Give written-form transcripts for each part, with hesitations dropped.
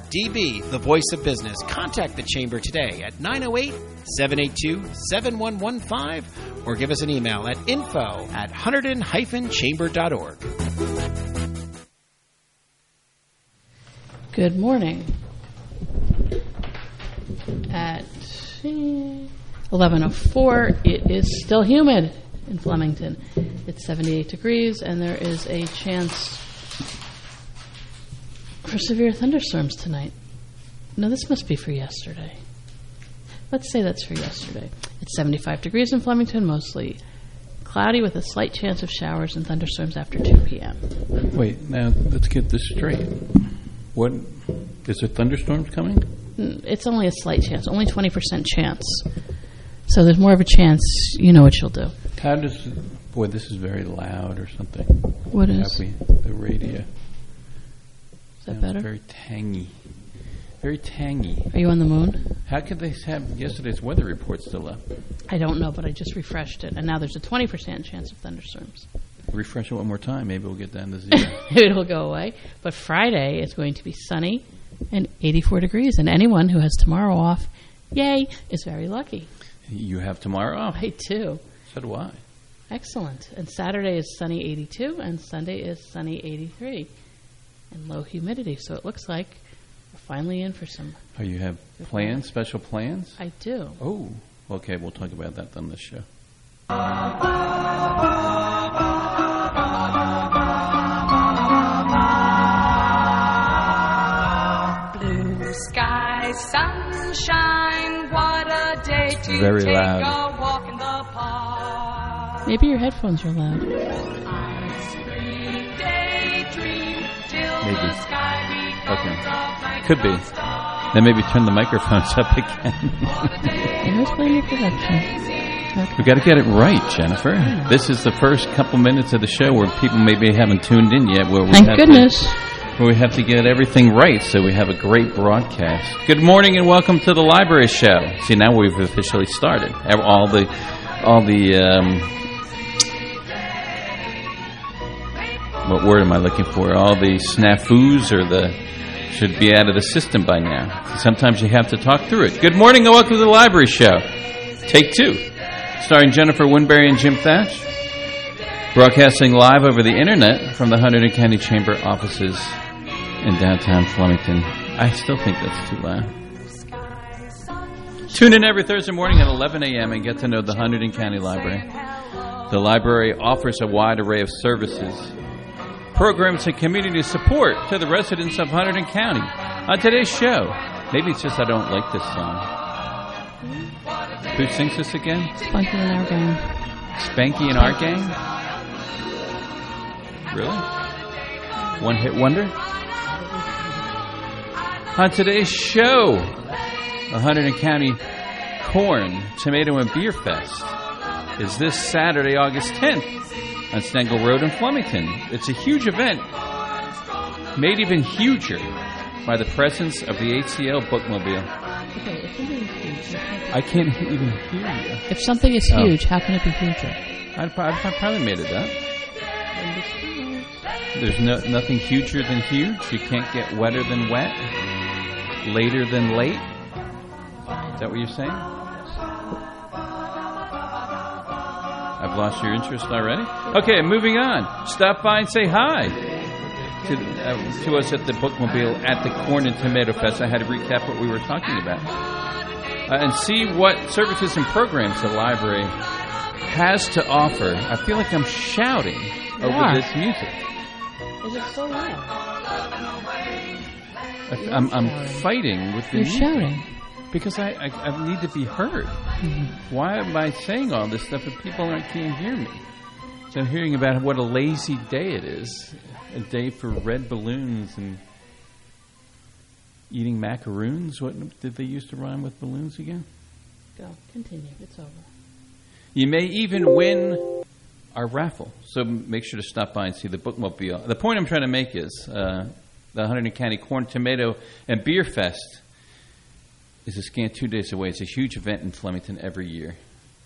DB, the voice of business. Contact the Chamber today at 908-782-7115 or give us an email at info@hunterdon-chamber.org. Good morning. At 11:04, it is still humid in Flemington. It's 78 degrees, and there is a chance for severe thunderstorms tonight. No, this must be for yesterday. Let's say that's for yesterday. It's 75 degrees in Flemington, mostly cloudy with a slight chance of showers and thunderstorms after 2 p.m. Wait, now let's get this straight. What, is there thunderstorms coming? It's only a slight chance, only 20% chance. So there's more of a chance, you know what you'll do. How does, boy, this is very loud or something. What is? The radio. Is that better? Very tangy. Very tangy. Are you on the moon? How could they have yesterday's weather report still up? I don't know, but I just refreshed it, and now there's a 20% chance of thunderstorms. Refresh it one more time. Maybe we'll get down to 0. It'll go away. But Friday is going to be sunny and 84 degrees, and anyone who has tomorrow off, yay, is very lucky. You have tomorrow off? I do. So do I. Excellent. And Saturday is sunny 82, and Sunday is sunny 83, and low humidity. So it looks like we're finally in for some. Oh, you have plans, special plans? I do. Oh, okay. We'll talk about that on this show. Blue sky, sunshine, what a day to Very take loud. a walk in the park. Maybe your headphones are loud. Maybe. Okay. Could be. Then maybe turn the microphones up again. And who's playing your production? Okay. We've got to get it right, Jennifer. This is the first couple minutes of the show where people maybe haven't tuned in yet. Where we Thank have goodness. Where we have to get everything right so we have a great broadcast. Good morning and welcome to the Library Show. See, now we've officially started. All the what word am I looking for? All the snafus should be out of the system by now. Sometimes you have to talk through it. Good morning and welcome to the Library Show. Take 2. Starring Jennifer Winberry and Jim Thatch. Broadcasting live over the internet from the Hunterdon County Chamber offices in downtown Flemington. I still think that's too loud. Tune in every Thursday morning at 11 a.m. and get to know the Hunterdon County Library. The library offers a wide array of services, programs, and community support to the residents of Hunterdon County. On today's show, maybe it's just I don't like this song. Who sings this again? Spunky and our gang. Spanky and our gang? Really? One hit wonder? On today's show, the Hunterdon County Corn, Tomato, and Beer Fest is this Saturday, August 10th on Stengel Road in Flemington. It's a huge event, made even huger by the presence of the HCL Bookmobile. Okay, if something is huge, I can't even hear you. if something is huge, how can it be huger? I probably made it up. There's nothing huger than huge. You can't get wetter than wet, later than late. Is that what you're saying? I've lost your interest already? Okay, moving on. Stop by and say hi to us at the Bookmobile at the Corn and Tomato Fest. I had to recap what we were talking about. And see what services and programs the library has to offer. I feel like I'm shouting over this music. Is it so loud? I'm fighting with the You're music. shouting. Because I need to be heard. Mm-hmm. Why am I saying all this stuff if people can't hear me? So I'm hearing about what a lazy day it is. A day for red balloons and eating macaroons. What did they used to rhyme with balloons again? Go. Continue. It's over. You may even win our raffle. So make sure to stop by and see the Bookmobile. The point I'm trying to make is the Hunterdon County Corn, Tomato, and Beer Fest is a scant 2 days away. It's a huge event in Flemington every year.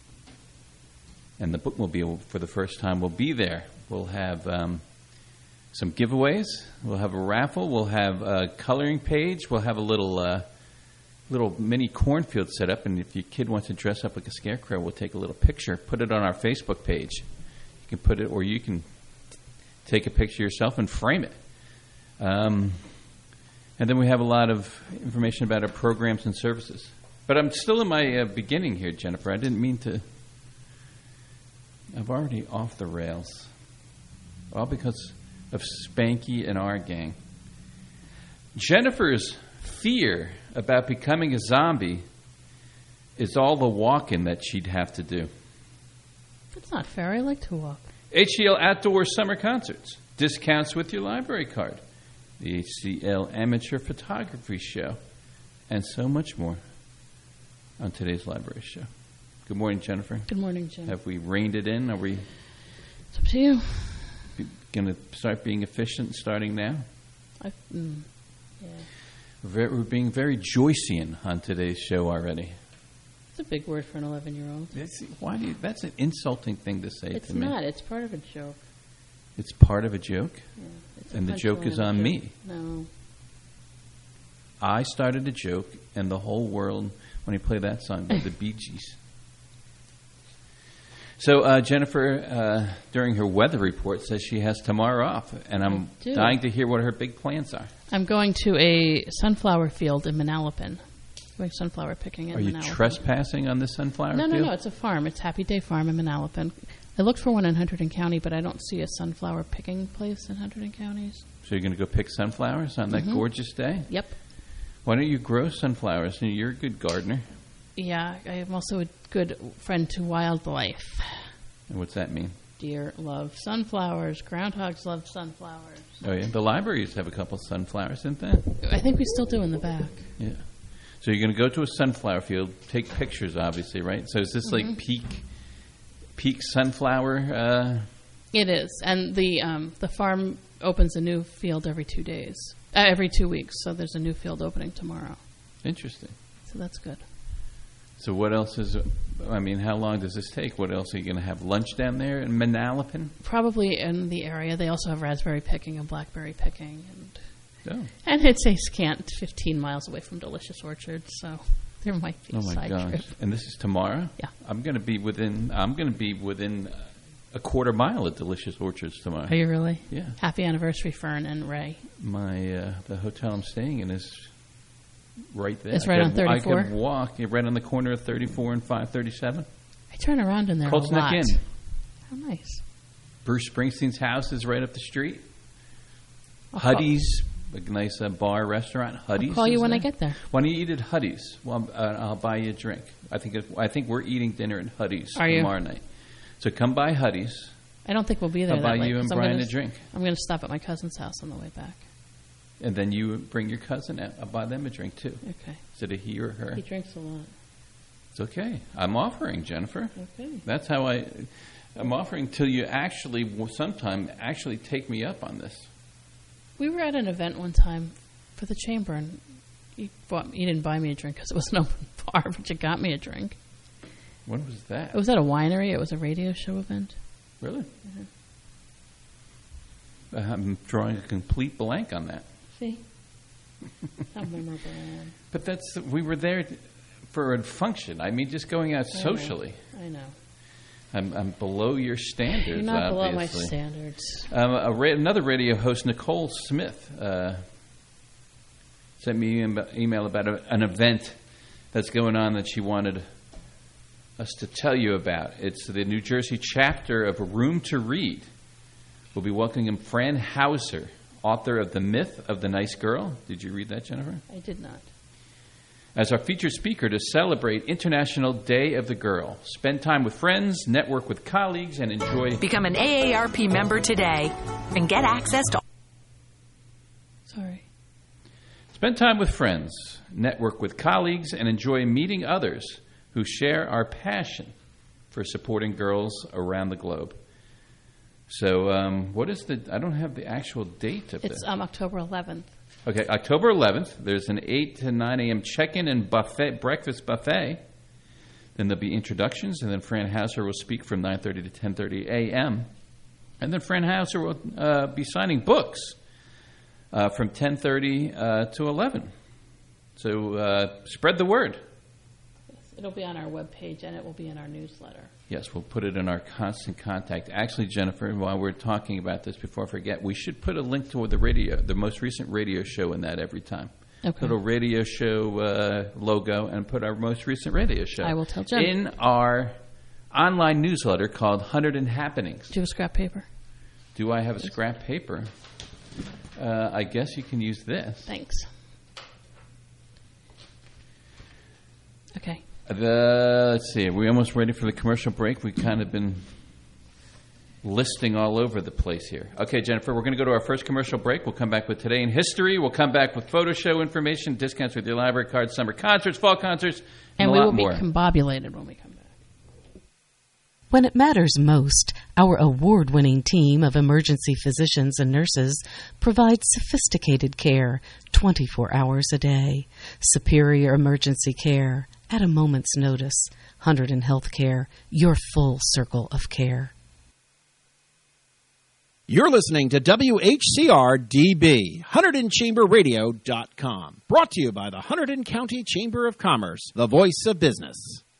And the Bookmobile, for the first time, will be there. We'll have some giveaways. We'll have a raffle. We'll have a coloring page. We'll have a little mini cornfield set up. And if your kid wants to dress up like a scarecrow, we'll take a little picture, put it on our Facebook page. You can put it, or you can take a picture yourself and frame it. And then we have a lot of information about our programs and services. But I'm still in my beginning here, Jennifer. I didn't mean to. I'm already off the rails. All because of Spanky and our gang. Jennifer's fear about becoming a zombie is all the walking that she'd have to do. That's not fair. I like to walk. HCL Outdoor Summer Concerts. Discounts with your library card. The HCL Amateur Photography Show. And so much more on today's library show. Good morning, Jennifer. Good morning, Jim. Have we reined it in? Are we It's up to you. going to start being efficient starting now? Yeah. We're being very Joycean on today's show already. It's a big word for an 11-year-old. That's an insulting thing to say It's to me. not. It's part of a joke. It's part of a joke? Yeah, it's a And the joke punchline is of a on joke. me. No. I started a joke, and the whole world, when I play that song by the Bee Gees. So Jennifer, during her weather report, says she has tomorrow off, and I'm dying to hear what her big plans are. I'm going to a sunflower field in Manalapan. Going sunflower picking in Manalapan. Are you trespassing on the sunflower field? No. It's a farm. It's Happy Day Farm in Manalapan. I looked for one in Hunterdon County, but I don't see a sunflower picking place in Hunterdon counties. So you're going to go pick sunflowers on that gorgeous day? Yep. Why don't you grow sunflowers? You're a good gardener. Yeah, I am also a good friend to wildlife. And what's that mean? Deer love sunflowers. Groundhogs love sunflowers. Oh, yeah. The libraries have a couple sunflowers, didn't they? I think we still do in the back. Yeah. So you're going to go to a sunflower field, take pictures, obviously, right? So is this like peak sunflower? It is, and the farm opens a new field every 2 days, every 2 weeks. So there's a new field opening tomorrow. Interesting. So that's good. So what else is? I mean, how long does this take? What else are you going to have lunch down there in Manalapan? Probably in the area. They also have raspberry picking and blackberry picking, and it's a scant 15 miles away from Delicious Orchard. So there might be a side trip. And this is tomorrow? Yeah. I'm going to be within a quarter mile of Delicious Orchards tomorrow. Are you really? Yeah. Happy anniversary, Fern and Ray. The hotel I'm staying in is right there. It's right on 34? I could walk right on the corner of 34 and 537. I turn around in there Colts a lot. Neck Inn. How nice. Bruce Springsteen's house is right up the street. Huddy's, a nice bar restaurant. Huddy's. I'll call you when I get there. Why don't you eat at Huddy's? Well, I'll buy you a drink. I think we're eating dinner at Huddy's tomorrow night. So come by Huddy's. I don't think we'll be there. I'll buy you and Brian a drink. I'm going to stop at my cousin's house on the way back. And then you bring your cousin out. I'll buy them a drink, too. Okay. Is it a he or her? He drinks a lot. It's okay. I'm offering, Jennifer. Okay. That's how I'm offering till you sometime take me up on this. We were at an event one time for the chamber, and you didn't buy me a drink because it was an open bar, but you got me a drink. When was that? It was at a winery. It was a radio show event. Really? Mm-hmm. I'm drawing a complete blank on that. See? How memorable I am. But we were there for a function. I mean, just going out socially. I know. I'm below your standards, You're not obviously. below my standards. Another radio host, Nicole Smith, sent me an email about an event that's going on that she wanted us to tell you about. It's the New Jersey chapter of Room to Read. We'll be welcoming Fran Hauser, author of The Myth of the Nice Girl. Did you read that, Jennifer? I did not. As our featured speaker to celebrate International Day of the Girl. Spend time with friends, network with colleagues, and enjoy... Become an AARP member today and get access to... Sorry. Spend time with friends, network with colleagues, and enjoy meeting others who share our passion for supporting girls around the globe. So what is I don't have the actual date of this. It's October 11th. Okay, October 11th. There's an 8 to 9 a.m. check-in and breakfast buffet. Then there'll be introductions, and then Fran Hauser will speak from 9:30 to 10:30 a.m. And then Fran Hauser will be signing books from 10:30 to 11. So spread the word. It'll be on our webpage, and it will be in our newsletter. Yes, we'll put it in our constant contact. Actually, Jennifer, while we're talking about this, before I forget, we should put a link to the most recent radio show in that every time. Okay. Put a radio show logo and put our most recent radio show. I will tell Jen. In our online newsletter called 100 and Happenings. Do you have a scrap paper? Do I have a scrap paper? I guess you can use this. Thanks. Okay. Let's see. Are we almost ready for the commercial break? We've kind of been listing all over the place here. Okay, Jennifer, we're going to go to our first commercial break. We'll come back with Today in History. We'll come back with photo show information, discounts with your library cards, summer concerts, fall concerts, and a lot more. And we will be combobulated when we come back. When it matters most, our award-winning team of emergency physicians and nurses provides sophisticated care 24 hours a day. Superior emergency care at a moment's notice. 100 in Healthcare, your full circle of care. You're listening to WHCR-DB, HunterdonChamberRadio.com. Brought to you by the Hunterdon County Chamber of Commerce, the voice of business.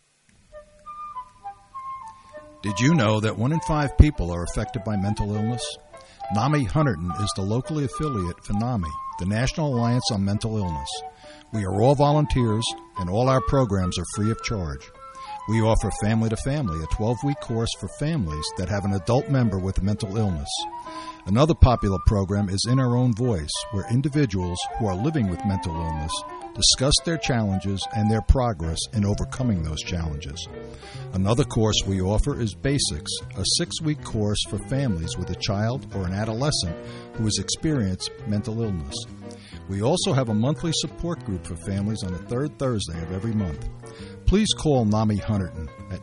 Did you know that 1 in 5 people are affected by mental illness? NAMI Hunterdon is the locally affiliate for NAMI, the National Alliance on Mental Illness. We are all volunteers, and all our programs are free of charge. We offer Family to Family, a 12-week course for families that have an adult member with a mental illness. Another popular program is In Our Own Voice, where individuals who are living with mental illness discuss their challenges and their progress in overcoming those challenges. Another course we offer is Basics, a 6-week course for families with a child or an adolescent who has experienced mental illness. We also have a monthly support group for families on the third Thursday of every month. Please call NAMI Hunterdon at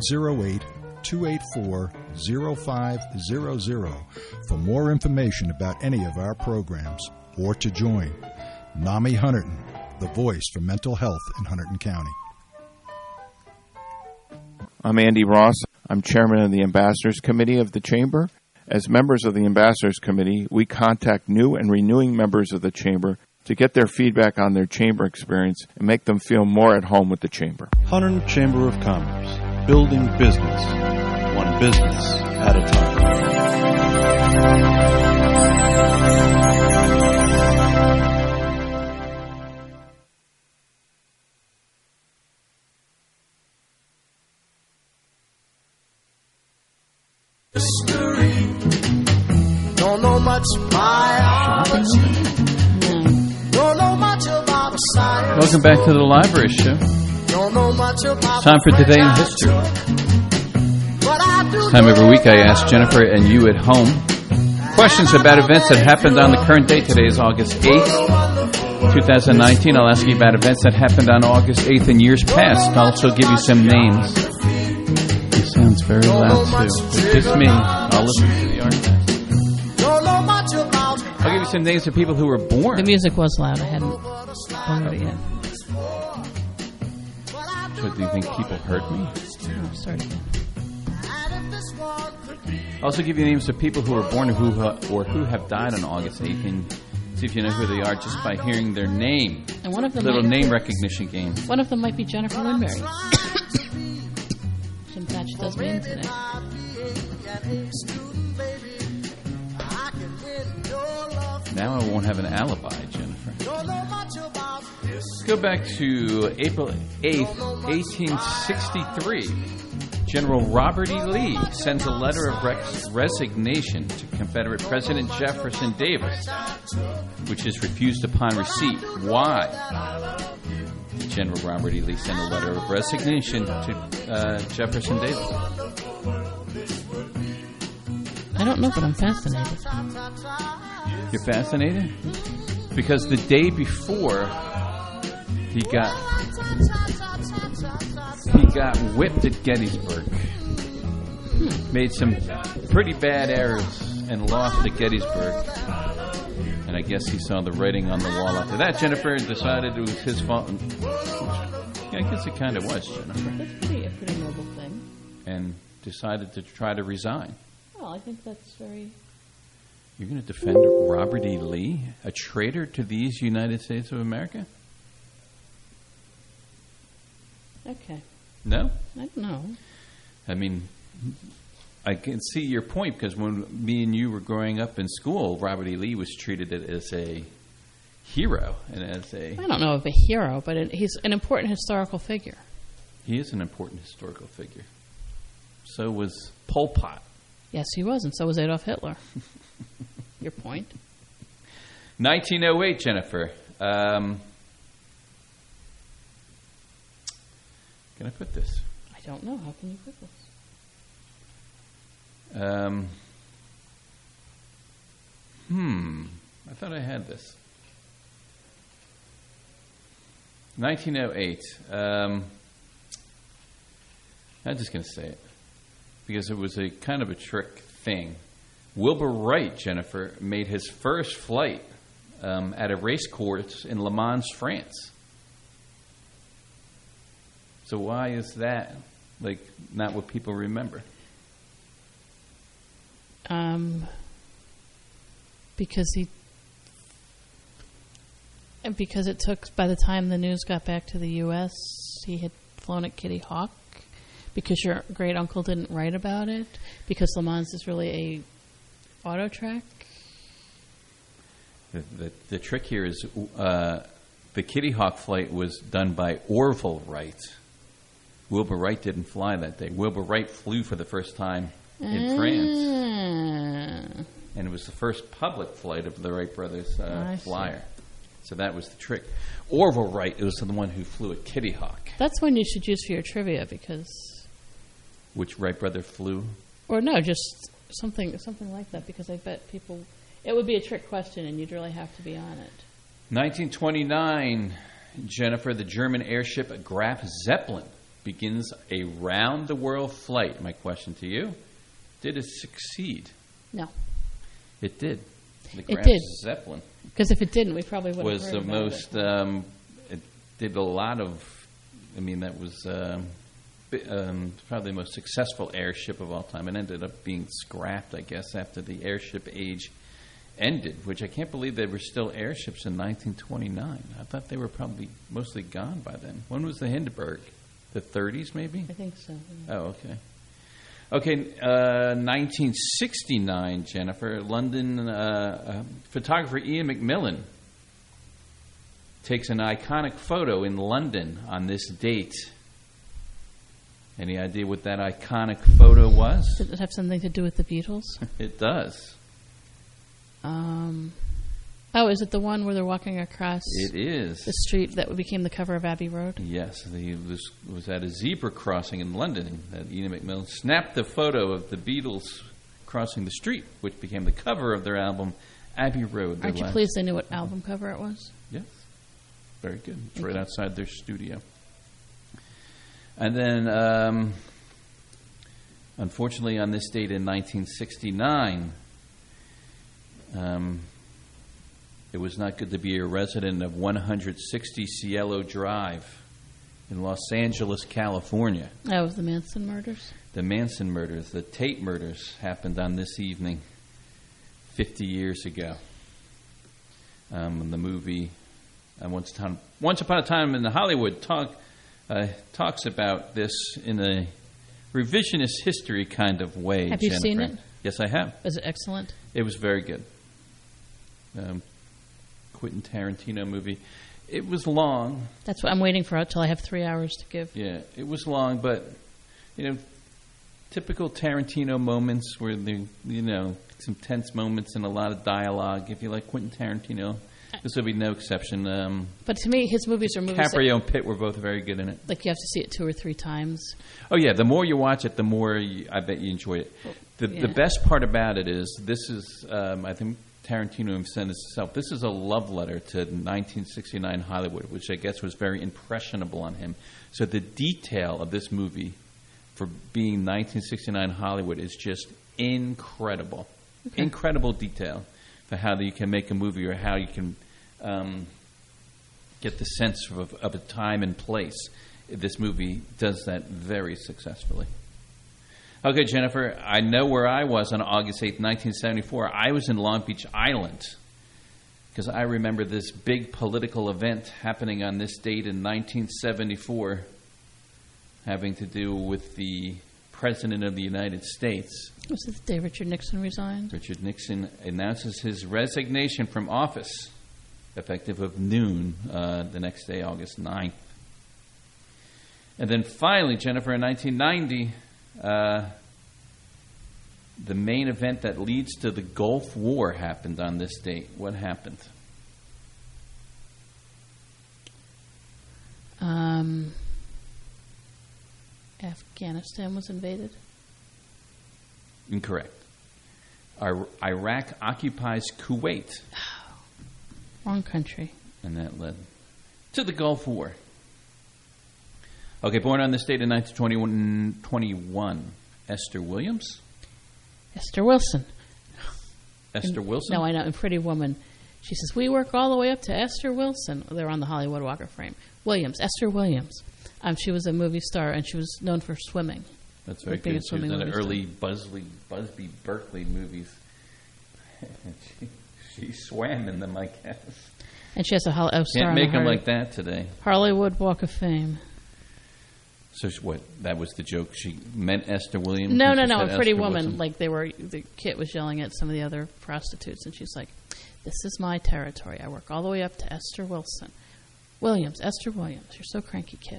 908-284-0500 for more information about any of our programs or to join. NAMI Hunterdon, the voice for mental health in Hunterdon County. I'm Andy Ross. I'm chairman of the Ambassadors Committee of the Chamber. As members of the Ambassadors Committee, we contact new and renewing members of the Chamber to get their feedback on their Chamber experience and make them feel more at home with the Chamber. Hunterdon Chamber of Commerce, building business, one business at a time. Don't know much biology. Don't know much about science. Welcome back to the Library Show. Don't know much about Time for Today in History. This time every week I ask Jennifer and you at home questions about events that happened on the current date. Today is August 8th, 2019. I'll ask you about events that happened on August 8th in years past. I'll also give you some names. It sounds very loud too. It's just me. I'll listen to the archives. I'll give you some names of people who were born. The music was loud. I hadn't done it yet. So do you think people heard me? Oh, start again. I'll also give you names of people who were born or who have died on August 8th, and see if you know who they are just by hearing their name. And one of them little name recognition game. One of them might be Jennifer Winberry. In fact, she does me in today. Now I won't have an alibi, Jennifer. Let's go back to April 8th, 1863. General Robert E. Lee sends a letter of resignation to Confederate President Jefferson Davis, which is refused upon receipt. Why did General Robert E. Lee send a letter of resignation to Jefferson Davis? I don't know, but I'm fascinated. You're fascinated? Because the day before he got whipped at Gettysburg. Made some pretty bad errors and lost at Gettysburg. And I guess he saw the writing on the wall after that. Jennifer decided it was his fault. Yeah, I guess it kind of was, Jennifer. That's a pretty noble thing. And decided to try to resign. Oh, Well, I think that's very... You're going to defend Robert E. Lee, a traitor to these United States of America? Okay. No? I don't know. I mean, I can see your point, because when me and you were growing up in school, Robert E. Lee was treated as a hero and as a... I don't know of a hero, but he's an important historical figure. He is an important historical figure. So was Pol Pot. Yes, he was, and so was Adolf Hitler. Your point? 1908, Jennifer. Can I put this? I don't know. How can you put this? I thought I had this. 1908. I'm just going to say it because it was a kind of a trick thing. Wilbur Wright, Jennifer, made his first flight at a race course in Le Mans, France. So why is that not what people remember? Because it took, by the time the news got back to the U.S., he had flown at Kitty Hawk. Because your great uncle didn't write about it. Because Le Mans is really a auto track. The trick here is the Kitty Hawk flight was done by Orville Wright. Wilbur Wright didn't fly that day. Wilbur Wright flew for the first time in France. And it was the first public flight of the Wright brothers flyer. So that was the trick. Orville Wright was the one who flew at Kitty Hawk. That's one you should use for your trivia because... Which Wright brother flew? Or no, just something like that, because I bet people... It would be a trick question, and you'd really have to be on it. 1929, Jennifer, the German airship Graf Zeppelin begins a round-the-world flight. My question to you, did it succeed? No. It did. The It Graf did. Zeppelin. Because if it didn't, we probably would have was heard the about most... it. It did a lot of... I mean, that was probably the most successful airship of all time. It ended up being scrapped, I guess, after the airship age ended, which I can't believe there were still airships in 1929. I thought they were probably mostly gone by then. When was the Hindenburg? The 30s, maybe? I think so. Yeah. Oh, okay. Okay, 1969, Jennifer. London photographer Ian McMillan takes an iconic photo in London on this date. Any idea what that iconic photo was? Does it have something to do with the Beatles? It does. Is it the one where they're walking across It is. the street that became the cover of Abbey Road? Yes, he was at a zebra crossing in London that Ian McMillan snapped the photo of the Beatles crossing the street, which became the cover of their album Abbey Road. Aren't you pleased they knew what album cover it was? Yes. Very good. It's right outside their studio. And then, unfortunately, on this date in 1969, it was not good to be a resident of 160 Cielo Drive in Los Angeles, California. That was the Manson murders? The Manson murders, the Tate murders, happened on this evening 50 years ago. The movie Once Upon a Time in Hollywood talks about this in a revisionist history kind of way. Have you seen it? Yes, I have. Was it excellent? It was very good. Quentin Tarantino movie. It was long. That's what I'm waiting for until I have 3 hours to give. Yeah, it was long, but typical Tarantino moments where some tense moments and a lot of dialogue. If you like Quentin Tarantino, this would be no exception. But to me, his movies are movies. DiCaprio and Pitt were both very good in it. Like you have to see it 2 or 3 times. Oh yeah, the more you watch it, the more I bet you enjoy it. The best part about it is this is I think Tarantino said this himself. This is a love letter to 1969 Hollywood, which I guess was very impressionable on him. So the detail of this movie for being 1969 Hollywood is just incredible. Okay. Incredible detail for how you can make a movie or how you can get the sense of a time and place. This movie does that very successfully. Okay, Jennifer, I know where I was on August 8th, 1974. I was in Long Beach Island because I remember this big political event happening on this date in 1974 having to do with the President of the United States. Was it the day Richard Nixon resigned? Richard Nixon announces his resignation from office effective of noon the next day, August 9th. And then finally, Jennifer, in 1990, the main event that leads to the Gulf War happened on this date. What happened? Afghanistan was invaded? Incorrect. Iraq occupies Kuwait. Wrong country. And that led to the Gulf War. Okay, born on this date in 1921, Esther Williams? Esther Wilson. Esther Wilson? No, I know. In Pretty Woman, she says, we work all the way up to Esther Wilson. They're on the Hollywood Walk of Fame. Williams, Esther Williams. She was a movie star, and she was known for swimming. That's very good. She was in the early Busby Berkeley movies. She swam in them, I guess. And she has a star Can't make them like that today. Hollywood Walk of Fame. So what? That was the joke. She meant Esther Williams. No. A Pretty Woman. Like the kid was yelling at some of the other prostitutes, and she's like, "This is my territory. I work all the way up to Esther Wilson, Williams, Esther Williams. You're so cranky, kid."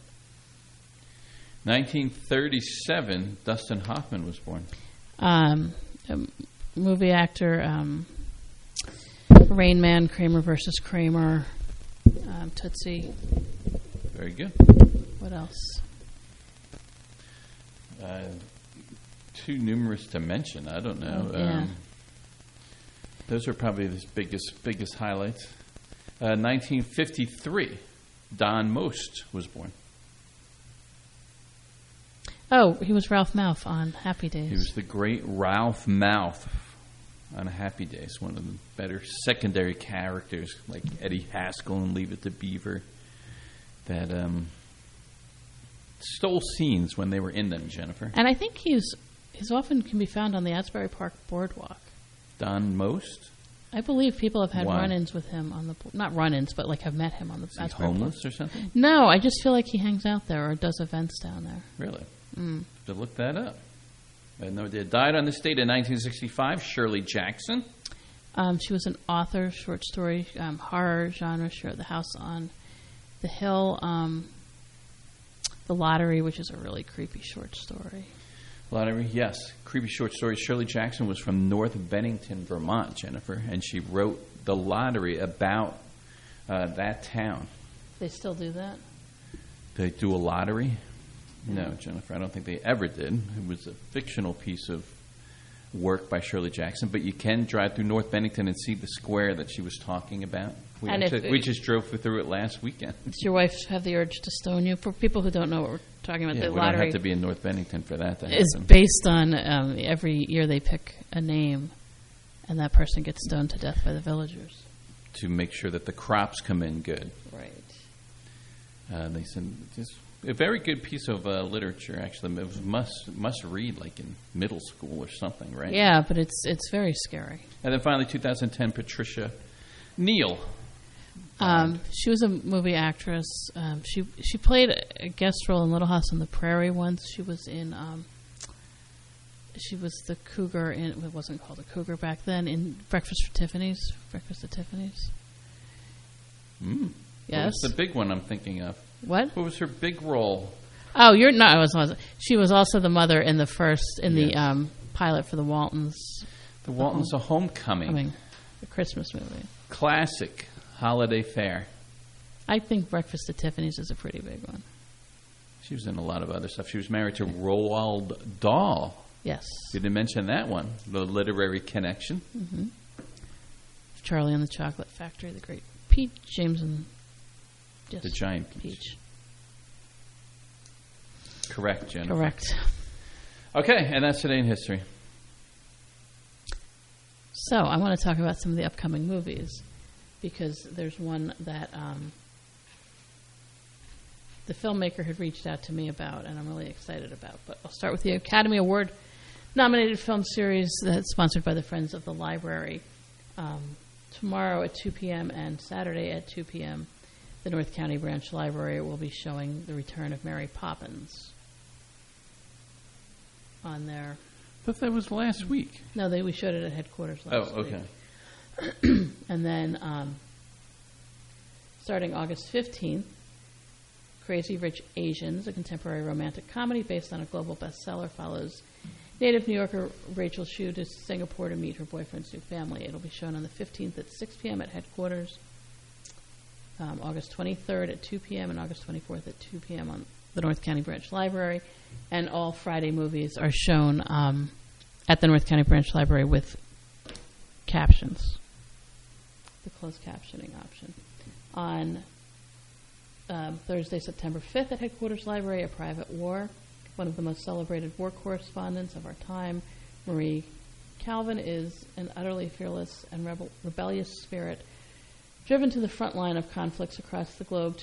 1937, Dustin Hoffman was born. Movie actor, Rain Man, Kramer versus Kramer, Tootsie. Very good. What else? Too numerous to mention. I don't know. Yeah. Those are probably his biggest highlights. 1953, Don Most was born. Oh, he was Ralph Malph on Happy Days. He was the great Ralph Malph on Happy Days, one of the better secondary characters like Eddie Haskell and Leave It to Beaver that stole scenes when they were in them, Jennifer. And I think he's often can be found on the Asbury Park Boardwalk. Don Most? I believe people have had Why? run-ins with him on the not run-ins, but like have met him on the Is he Asbury homeless Park. or something? No, I just feel like he hangs out there or does events down there. Really? To look that up. I know they died on this date in 1965. Shirley Jackson. She was an author, short story, horror genre. She wrote The House on the Hill, The Lottery, which is a really creepy short story. Lottery, yes. Creepy short story. Shirley Jackson was from North Bennington, Vermont, Jennifer, and she wrote The Lottery about that town. They still do that? They do a lottery? No, Jennifer, I don't think they ever did. It was a fictional piece of work by Shirley Jackson, but you can drive through North Bennington and see the square that she was talking about. We just drove through it last weekend. Does your wife have the urge to stone you? For people who don't know what we're talking about, the we lottery don't have to be in North Bennington for that to happen. is based on every year they pick a name, and that person gets stoned to death by the villagers. To make sure that the crops come in good. Right. They said just a very good piece of literature, actually. It was must read, like in middle school or something, right? Yeah, but it's very scary. And then finally, 2010, Patricia Neal. She was a movie actress. She played a guest role in Little House on the Prairie once. She was in. She was the cougar in. It wasn't called a cougar back then. In Breakfast at Tiffany's. Yes. What was the big one I'm thinking of? What? What was her big role? Oh, you're not. She was also the mother in the the pilot for the Waltons. The Waltons: A Homecoming. The Christmas movie. Classic holiday fare. I think Breakfast at Tiffany's is a pretty big one. She was in a lot of other stuff. She was married to Roald Dahl. Yes. You didn't mention that one. The literary connection. Mm-hmm. Charlie and the Chocolate Factory, The Great Peach, James and the Giant Peach. Correct, Jennifer. Correct. Okay, and that's today in history. So I want to talk about some of the upcoming movies because there's one that the filmmaker had reached out to me about and I'm really excited about. But I'll start with the Academy Award nominated film series that's sponsored by the Friends of the Library. Tomorrow at 2 p.m. and Saturday at 2 p.m., the North County Branch Library will be showing The Return of Mary Poppins on there. I thought that was last week. No, we showed it at headquarters last week. Okay. And then starting August 15th, Crazy Rich Asians, a contemporary romantic comedy based on a global bestseller, follows native New Yorker Rachel Shu to Singapore to meet her boyfriend's new family. It'll be shown on the 15th at 6 p.m. at headquarters, August 23rd at 2 p.m. and August 24th at 2 p.m. on the North County Branch Library. And all Friday movies are shown at the North County Branch Library with captions, the closed captioning option. On Thursday, September 5th at Headquarters Library, A Private War. One of the most celebrated war correspondents of our time, Marie Calvin, is an utterly fearless and rebellious spirit driven to the front line of conflicts across the globe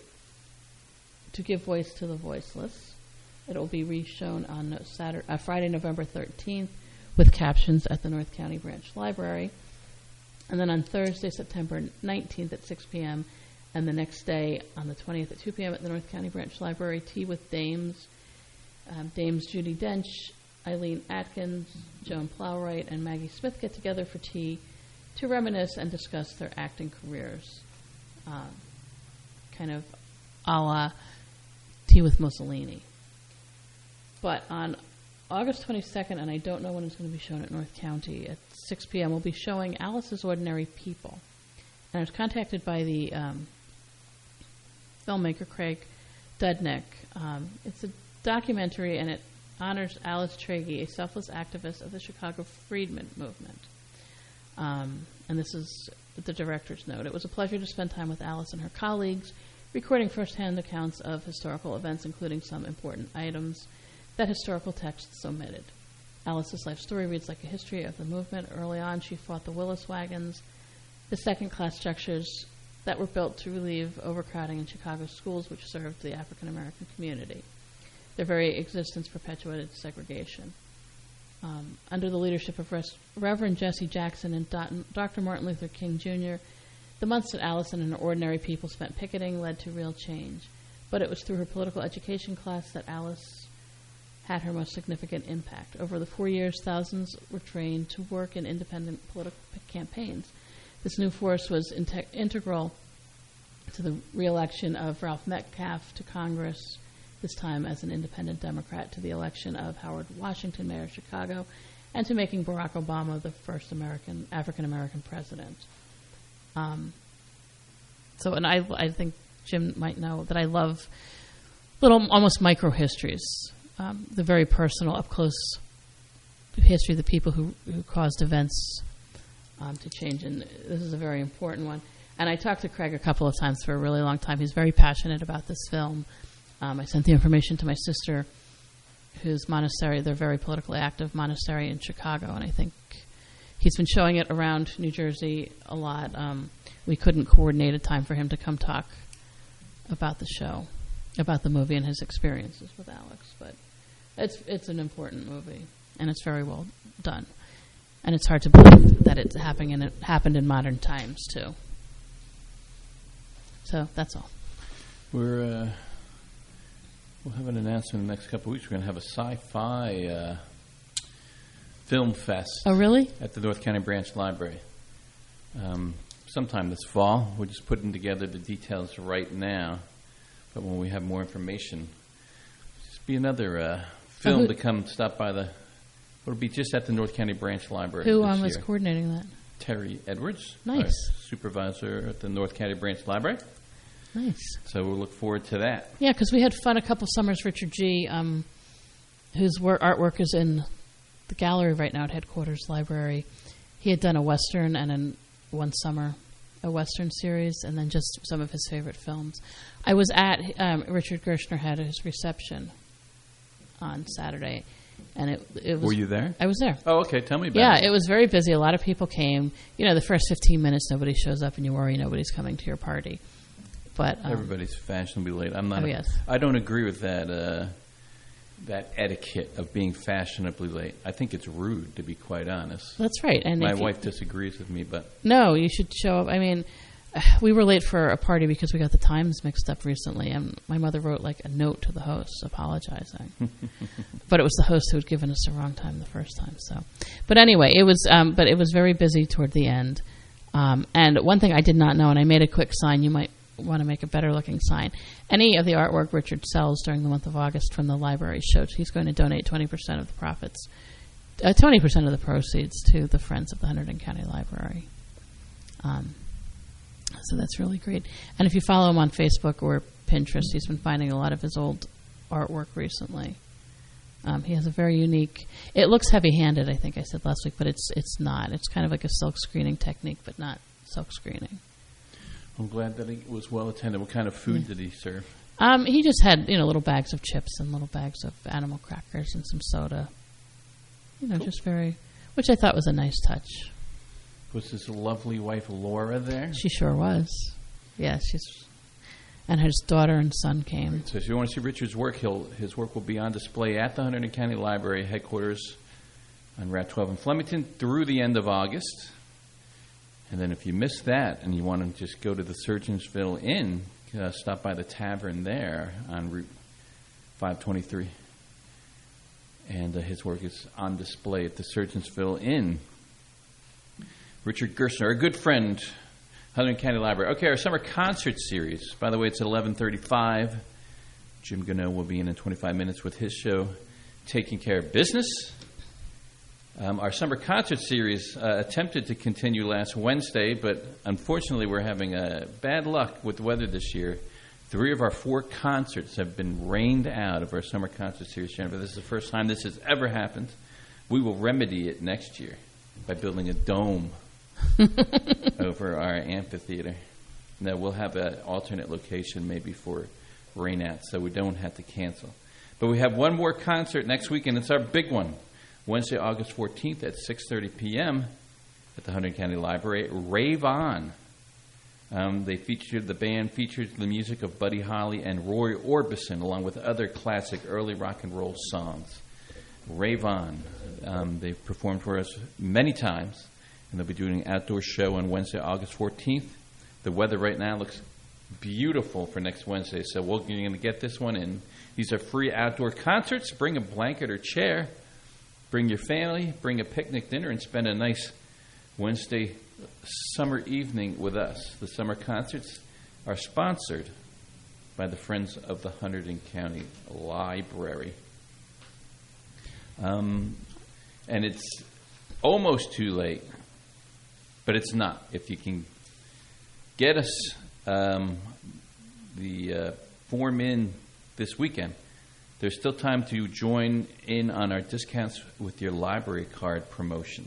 to give voice to the voiceless. It will be re-shown on Friday, November 13th with captions at the North County Branch Library. And then on Thursday, September 19th at 6 p.m., and the next day on the 20th at 2 p.m. at the North County Branch Library, Tea with Dames. Dames Judi Dench, Eileen Atkins, Joan Plowright, and Maggie Smith get together for tea to reminisce and discuss their acting careers. Kind of a la Tea with Mussolini. But on August 22nd, and I don't know when it's going to be shown at North County, at 6 p.m., we'll be showing Alice's Ordinary People. And I was contacted by the filmmaker Craig Dudnick. It's a documentary, and it honors Alice Trege, a selfless activist of the Chicago Freedmen movement. And this is the director's note. It was a pleasure to spend time with Alice and her colleagues, recording firsthand accounts of historical events, including some important items that historical texts omitted. Alice's life story reads like a history of the movement. Early on, she fought the Willis wagons, the second-class structures that were built to relieve overcrowding in Chicago schools, which served the African-American community. Their very existence perpetuated segregation. Under the leadership of Reverend Jesse Jackson and Dr. Martin Luther King Jr., the months that Allison and her ordinary people spent picketing led to real change. But it was through her political education class that Alice had her most significant impact. Over the 4 years, thousands were trained to work in independent political campaigns. This new force was integral to the re-election of Ralph Metcalf to Congress, this time as an independent Democrat, to the election of Howard Washington, mayor of Chicago, and to making Barack Obama the first African-American president. And I think Jim might know that I love little, almost micro-histories, the very personal, up-close history of the people who caused events to change, and this is a very important one. And I talked to Craig a couple of times for a really long time. He's very passionate about this film. I sent the information to my sister, whose monastery, they're very politically active monastery in Chicago, and I think he's been showing it around New Jersey a lot. We couldn't coordinate a time for him to come talk about the show, about the movie and his experiences with Alex, but it's an important movie, and it's very well done. And it's hard to believe that it's happening, and it happened in modern times, too. So that's all. We'll have an announcement in the next couple of weeks. We're going to have a sci-fi film fest. Oh, really? At the North County Branch Library. Sometime this fall. We're just putting together the details right now. But when we have more information, just be another film to come stop by the... It'll be just at the North County Branch Library. Who was coordinating that? Terry Edwards. Nice. Supervisor at the North County Branch Library. Nice. So we'll look forward to that. Yeah, because we had fun a couple summers. Richard G., whose artwork is in the gallery right now at Headquarters Library. He had done a Western, and one summer a Western series, and then just some of his favorite films. I was at, Richard Gershner had his reception on Saturday. And it was. Were you there? I was there. Oh, okay. Tell me about it. Yeah, it was very busy. A lot of people came. You know, the first 15 minutes, nobody shows up, and you worry nobody's coming to your party. But everybody's fashionably late. I'm not. Oh, yes. I don't agree with that. that etiquette of being fashionably late. I think it's rude, to be quite honest. That's right. And my wife disagrees with me, but no, you should show up. I mean, we were late for a party because we got the times mixed up recently, and my mother wrote like a note to the hosts apologizing. But it was the host who had given us the wrong time the first time. So, but anyway, it was very busy toward the end. And one thing I did not know, and I made a quick sign. You might want to make a better looking sign. Any of the artwork Richard sells during the month of August from the library shows, he's going to donate 20% of the profits, 20% of the proceeds to the Friends of the Hunterdon County Library. So that's really great. And if you follow him on Facebook or Pinterest, he's been finding a lot of his old artwork recently. He has a very unique. It looks heavy-handed, I think I said last week, but it's not. It's kind of like a silk screening technique, but not silk screening. I'm glad that it was well attended. What kind of food did he serve? He just had little bags of chips and little bags of animal crackers and some soda. Cool. Just very, which I thought was a nice touch. Was his lovely wife Laura there? She sure was. Yeah, and his daughter and son came. Right, so if you want to see Richard's work, his work will be on display at the Hunterdon County Library headquarters on Route 12 in Flemington through the end of August. And then if you miss that and you want to just go to the Surgeonsville Inn, stop by the tavern there on Route 523. And his work is on display at the Surgeonsville Inn. Richard Gerstner, a good friend, Hunterdon County Library. Okay, our summer concert series. By the way, it's at 11:35. Jim Gano will be in 25 minutes with his show, Taking Care of Business. Our summer concert series attempted to continue last Wednesday, but unfortunately we're having bad luck with the weather this year. 3 of our 4 concerts have been rained out of our summer concert series, Jennifer. This is the first time this has ever happened. We will remedy it next year by building a dome over our amphitheater. Now, we'll have an alternate location maybe for rainouts so we don't have to cancel. But we have one more concert next week, and it's our big one. Wednesday, August 14th at 6:30 p.m. at the Hunterdon County Library. Rave On. The band featured the music of Buddy Holly and Roy Orbison, along with other classic early rock and roll songs. Rave On. They've performed for us many times, and they'll be doing an outdoor show on Wednesday, August 14th. The weather right now looks beautiful for next Wednesday, so we're going to get this one in. These are free outdoor concerts. Bring a blanket or chair. Bring your family. Bring a picnic dinner and spend a nice Wednesday summer evening with us. The summer concerts are sponsored by the Friends of the Hunterdon County Library. And it's almost too late, but it's not. If you can get us the form in this weekend, there's still time to join in on our discounts with your library card promotion.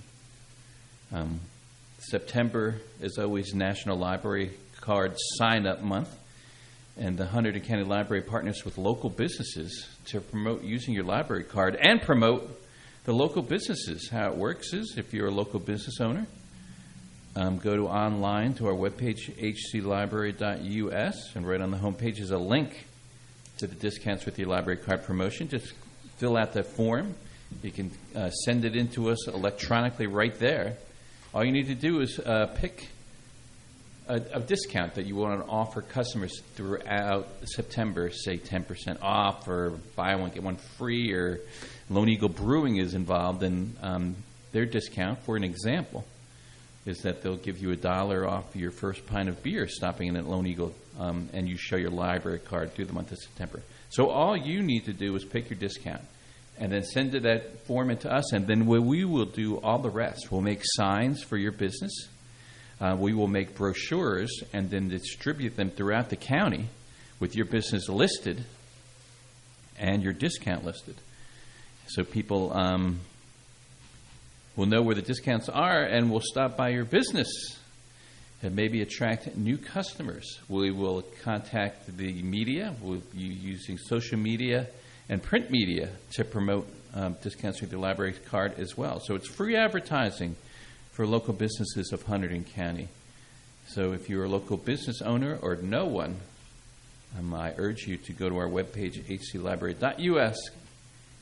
September is always National Library Card Sign-Up Month, and the Hunterdon County Library partners with local businesses to promote using your library card and promote the local businesses. How it works is, if you're a local business owner, go to online to our webpage, hclibrary.us, and right on the homepage is a link to the discounts with your library card promotion. Just fill out that form. You can send it in to us electronically right there. All you need to do is pick a discount that you want to offer customers throughout September, say 10% off, or buy one, get one free, or Lone Eagle Brewing is involved in their discount. For an example, is that they'll give you $1 off your first pint of beer stopping in at Lone Eagle, and you show your library card through the month of September. So all you need to do is pick your discount and then send that form in to us, and then we will do all the rest. We'll make signs for your business. We will make brochures and then distribute them throughout the county with your business listed and your discount listed. So people will know where the discounts are and will stop by your business and maybe attract new customers. We will contact the media. We'll be using social media and print media to promote discounts with your library card as well. So it's free advertising for local businesses of Hunterdon County. So if you're a local business owner or know one, I urge you to go to our webpage, hclibrary.us,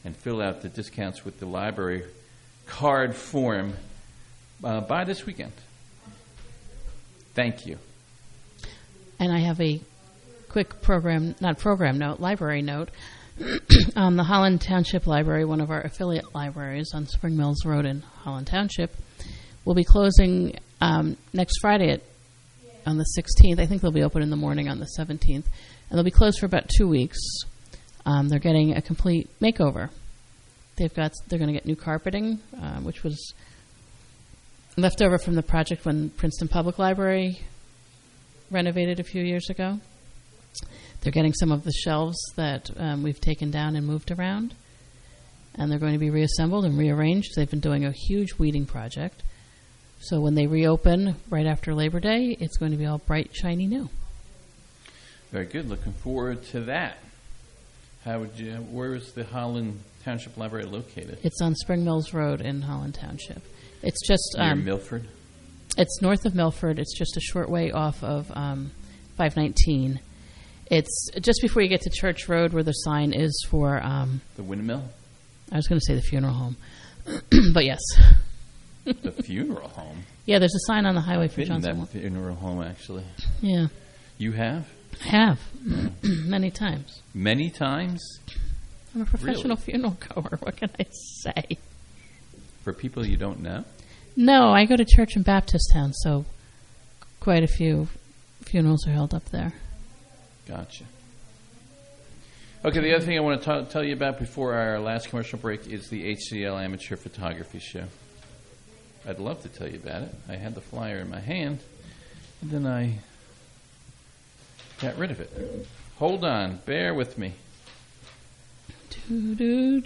and fill out the discounts with the library card form by this weekend. Thank you. And I have a quick library note. The Holland Township Library, one of our affiliate libraries on Spring Mills Road in Holland Township, will be closing next Friday on the 16th. I think they'll be open in the morning on the 17th. And they'll be closed for about 2 weeks. They're getting a complete makeover. They're going to get new carpeting, which was left over from the project when Princeton Public Library renovated a few years ago. They're getting some of the shelves that we've taken down and moved around, and they're going to be reassembled and rearranged. They've been doing a huge weeding project. So when they reopen right after Labor Day, it's going to be all bright, shiny new. Very good. Looking forward to that. Where is the Holland Township Library located? It's on Spring Mills Road in Holland Township. It's just near Milford? It's north of Milford. It's just a short way off of 519. It's just before you get to Church Road where the sign is for... the windmill? I was going to say the funeral home. But yes. The funeral home? Yeah, there's a sign on the highway for Johnson. Johnson. That funeral home, actually. Yeah. You have? I have. Many times. Many times? I'm a professional funeral goer. What can I say? For people you don't know? No, I go to church in Baptist Town, so quite a few funerals are held up there. Gotcha. Okay, the other thing I want to tell you about before our last commercial break is the HCL Amateur Photography Show. I'd love to tell you about it. I had the flyer in my hand, and then I got rid of it. Hold on. Bear with me. Here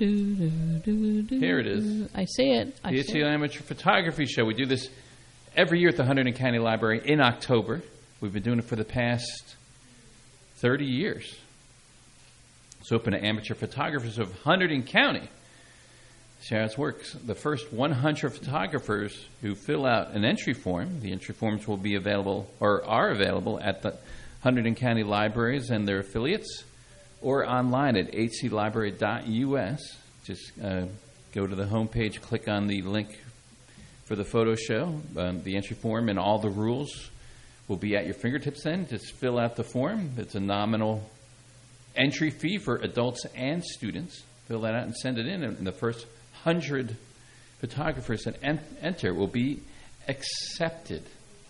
it is. I see it. The HCL Amateur Photography Show. We do this every year at the Hunterdon County Library in October. We've been doing it for the past 30 years. It's open to amateur photographers of Hunterdon County. See how it works. The first 100 photographers who fill out an entry form, the entry forms will be available or are available at the Hunterdon County Libraries and their affiliates or online at hclibrary.us. Just go to the homepage, click on the link for the photo show. The entry form and all the rules will be at your fingertips then. Just fill out the form. It's a nominal entry fee for adults and students. Fill that out and send it in. And the first 100 photographers that enter will be accepted.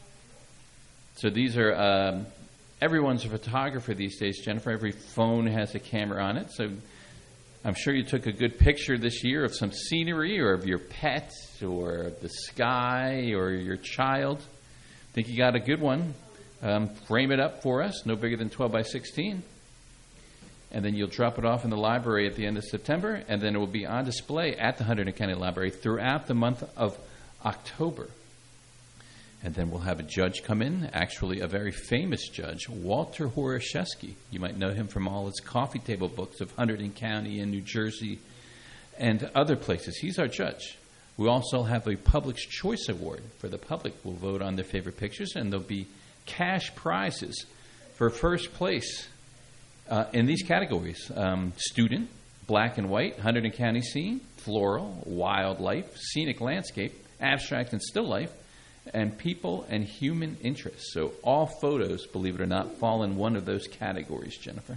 So these are, everyone's a photographer these days, Jennifer. Every phone has a camera on it. So I'm sure you took a good picture this year of some scenery or of your pet or the sky or your child. Think you got a good one. Frame it up for us, no bigger than 12 by 16. And then you'll drop it off in the library at the end of September, and then it will be on display at the Hunterdon County Library throughout the month of October. And then we'll have a judge come in, actually a very famous judge, Walter Horashevsky. You might know him from all his coffee table books of Hunterdon County and New Jersey and other places. He's our judge. We also have a Public's Choice Award for the public. We'll vote on their favorite pictures, and there'll be cash prizes for first place in these categories. Student, black and white, Hunterdon County scene, floral, wildlife, scenic landscape, abstract and still life, and people and human interest. So all photos, believe it or not, fall in one of those categories, Jennifer.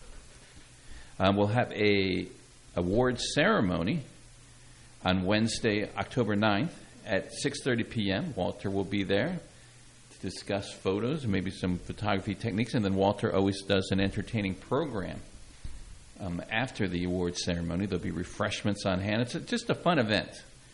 We'll have a awards ceremony on Wednesday, October 9th at 6:30 p.m. Walter will be there to discuss photos and maybe some photography techniques. And then Walter always does an entertaining program after the awards ceremony. There'll be refreshments on hand. It's just a fun event.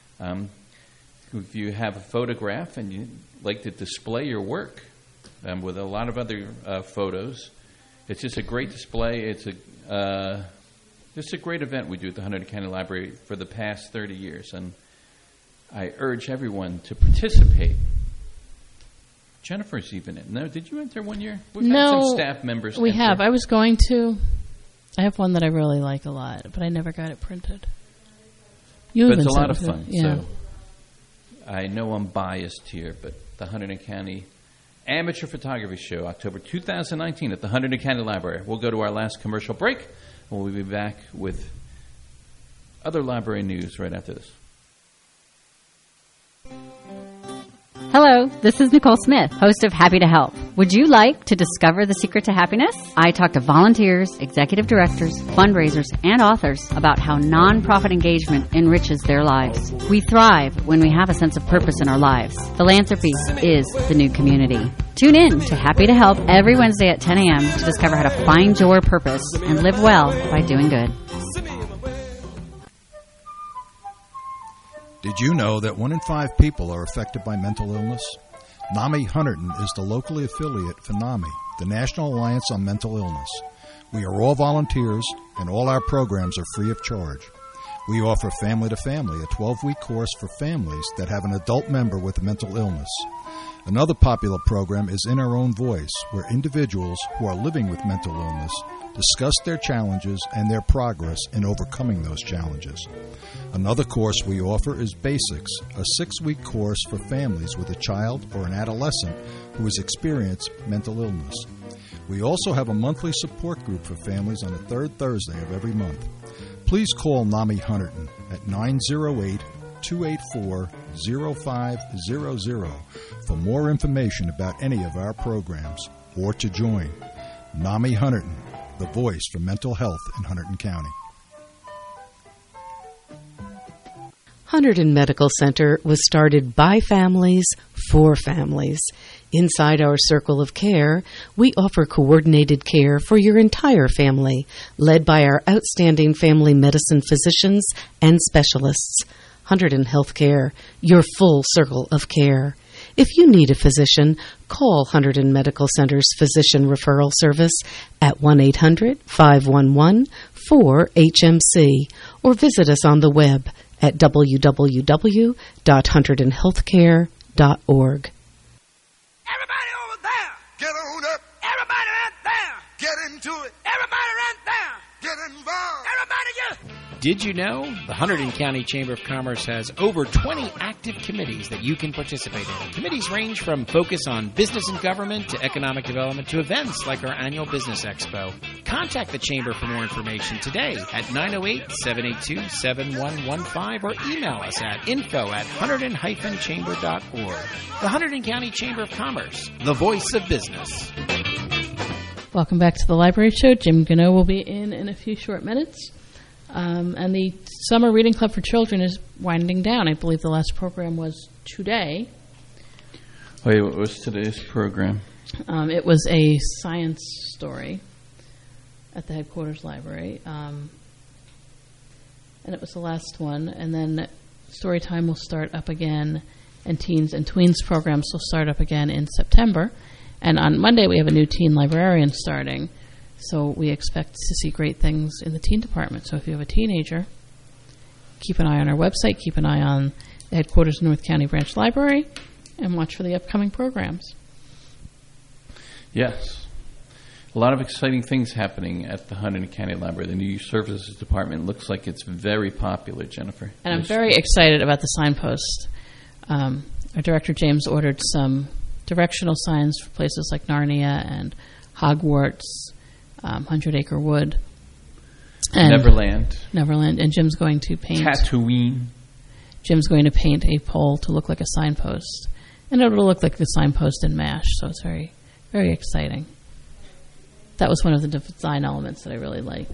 If you have a photograph and you like to display your work with a lot of other photos, it's just a great display. It's just a great event we do at the Hunterdon County Library for the past 30 years, and I urge everyone to participate. Jennifer's even in. No, did you enter one year? We've had some staff members. We have. I was going to. I have one that I really like a lot, but I never got it printed. But it's a lot of fun. Yeah. So I know I'm biased here, but the Hunterdon County Amateur Photography Show, October 2019 at the Hunterdon County Library. We'll go to our last commercial break. We'll be back with other library news right after this. Hello, this is Nicole Smith, host of Happy to Help. Would you like to discover the secret to happiness? I talk to volunteers, executive directors, fundraisers, and authors about how nonprofit engagement enriches their lives. We thrive when we have a sense of purpose in our lives. Philanthropy is the new community. Tune in to Happy to Help every Wednesday at 10 a.m. to discover how to find your purpose and live well by doing good. Did you know that 1 in 5 people are affected by mental illness? NAMI Hunterdon is the locally affiliate for NAMI, the National Alliance on Mental Illness. We are all volunteers, and all our programs are free of charge. We offer Family to Family, a 12-week course for families that have an adult member with a mental illness. Another popular program is In Our Own Voice, where individuals who are living with mental illness discuss their challenges and their progress in overcoming those challenges. Another course we offer is Basics, a 6-week course for families with a child or an adolescent who has experienced mental illness. We also have a monthly support group for families on the third Thursday of every month. Please call NAMI Hunterdon at 908-284-0500 for more information about any of our programs or to join. NAMI Hunterdon, the voice for mental health in Hunterdon County. Hunterdon Medical Center was started by families for families. Inside our circle of care, we offer coordinated care for your entire family, led by our outstanding family medicine physicians and specialists. Hunterdon Healthcare, your full circle of care. If you need a physician, call Hunterdon Medical Center's Physician Referral Service at 1-800-511-4HMC or visit us on the web at www.hunterdonhealthcare.org. Everybody over there, get on up. Everybody right there, get into it. Everybody right there, get involved. Everybody get. Did you know the Hunterdon County Chamber of Commerce has over 20 active committees that you can participate in? Committees range from focus on business and government to economic development to events like our annual Business Expo. Contact the Chamber for more information today at 908-782-7115 or email us at info@hunterdon-chamber.org. The Hunterdon County Chamber of Commerce, the voice of business. Welcome back to the Library Show. Jim Gano will be in a few short minutes. And the Summer Reading Club for Children is winding down. I believe the last program was today. Wait, what was today's program? It was a science story at the headquarters library. And it was the last one. And then story time will start up again, and teens and tweens programs will start up again in September. And on Monday we have a new teen librarian starting. So we expect to see great things in the teen department. So if you have a teenager, keep an eye on our website, keep an eye on the headquarters North County Branch Library, and watch for the upcoming programs. Yes. A lot of exciting things happening at the Hunterdon County Library. The New Youth Services Department looks like it's very popular, Jennifer. And I'm very excited about the signpost. Our director, James, ordered some directional signs for places like Narnia and Hogwarts, 100 Acre Wood. And Neverland. And Jim's going to paint... Tatooine. Jim's going to paint a pole to look like a signpost. And it'll look like the signpost in MASH, so it's very, very exciting. That was one of the design elements that I really liked.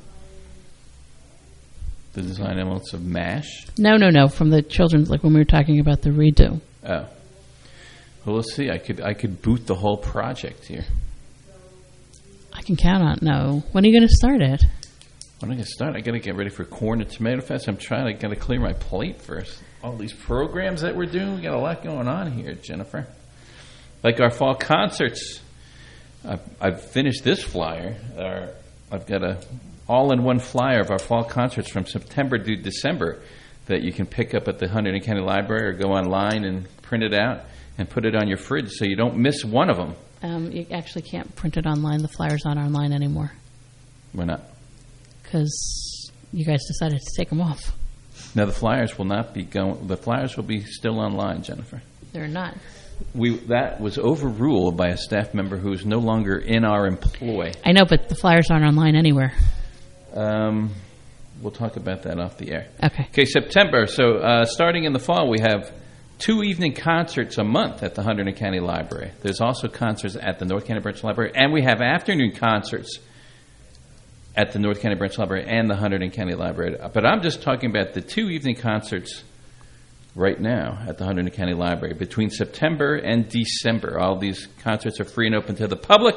The design elements of MASH? No, from the children's, like when we were talking about the redo. Oh. Well, let's see. I could boot the whole project here. I can count on it. No. When are you going to start it? When am I going to start? I got to get ready for Corn and Tomato Fest. I got to clear my plate first. All these programs that we're doing, we got a lot going on here, Jennifer. Like our fall concerts. I've finished this flyer. I've got a all-in-one flyer of our fall concerts from September to December that you can pick up at the Hunterdon County Library or go online and print it out and put it on your fridge so you don't miss one of them. You actually can't print it online. The flyer's not online anymore. Why not? Because you guys decided to take them off. No, the flyers will not be going. The flyers will be still online, Jennifer. They're not. That was overruled by a staff member who is no longer in our employ. I know, but the flyers aren't online anywhere. we'll talk about that off the air. Okay. September. So starting in the fall, we have 2 evening concerts a month at the Hunterdon County Library. There's also concerts at the North County Branch Library, and we have afternoon concerts at the North County Branch Library and the Hunterdon County Library. But I'm just talking about the 2 evening concerts right now at the Hunterdon County Library between September and December. All these concerts are free and open to the public.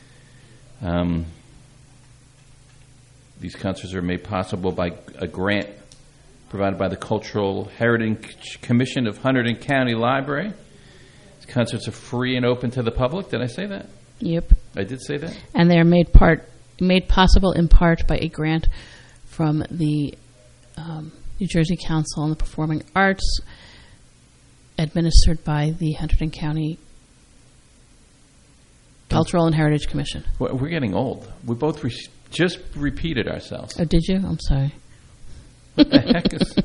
These concerts are made possible by a grant provided by the Cultural Heritage Commission of Hunterdon County Library. These concerts are free and open to the public. Did I say that? Yep. I did say that? And they're made possible in part by a grant from the New Jersey Council on the Performing Arts, administered by the Hunterdon County Cultural and Heritage Commission. We're getting old. We both just repeated ourselves. Oh, did you? I'm sorry. What the heck is...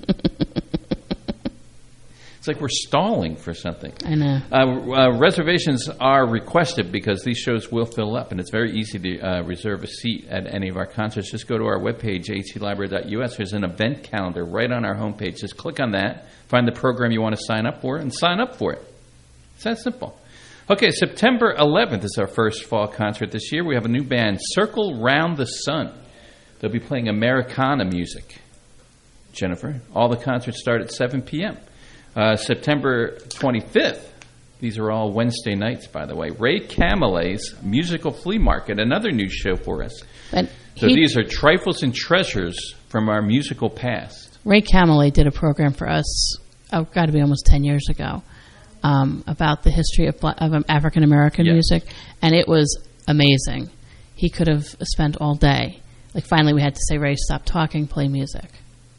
It's like we're stalling for something. I know. Reservations are requested because these shows will fill up, and it's very easy to reserve a seat at any of our concerts. Just go to our webpage, htlibrary.us. There's an event calendar right on our homepage. Just click on that, find the program you want to sign up for, and sign up for it. It's that simple. Okay, September 11th is our first fall concert this year. We have a new band, Circle Round the Sun. They'll be playing Americana music. Jennifer, all the concerts start at 7 p.m. September 25th, these are all Wednesday nights, by the way, Ray Camalay's Musical Flea Market, another new show for us. So these are trifles and treasures from our musical past. Ray Camalay did a program for us, got to be almost 10 years ago, about the history of African-American music, and it was amazing. He could have spent all day. Like, finally we had to say, Ray, stop talking, play music.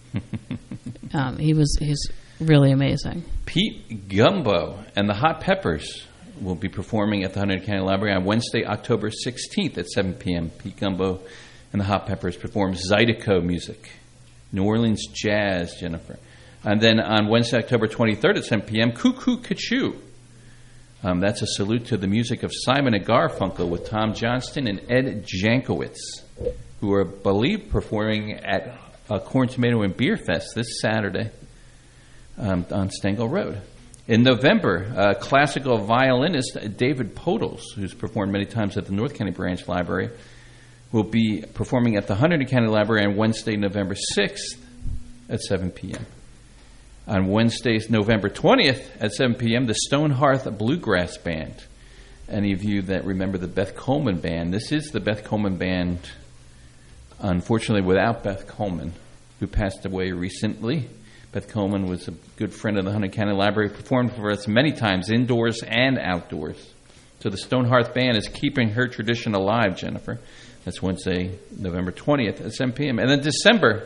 He's really amazing. Pete Gumbo and the Hot Peppers will be performing at the Hunterdon County Library on Wednesday, October 16th at 7 p.m. Pete Gumbo and the Hot Peppers perform Zydeco music, New Orleans jazz, Jennifer. And then on Wednesday, October 23rd at 7 p.m., Cuckoo Cachoo. That's a salute to the music of Simon and Garfunkel with Tom Johnston and Ed Jankowitz, who are believed performing at Corn, Tomato, and Beer Fest this Saturday on Stengel Road. In November, classical violinist David Podles, who's performed many times at the North County Branch Library, will be performing at the Hunterdon County Library on Wednesday, November 6th at 7 p.m. On Wednesday, November 20th at 7 p.m., the Stonehearth Bluegrass Band. Any of you that remember the Beth Coleman Band, this is the Beth Coleman Band, unfortunately without Beth Coleman, who passed away recently. Beth Coleman was a good friend of the Hunterdon County Library, performed for us many times, indoors and outdoors. So the Stonehearth Band is keeping her tradition alive, Jennifer. That's Wednesday, November 20th at 7 p.m. And then December,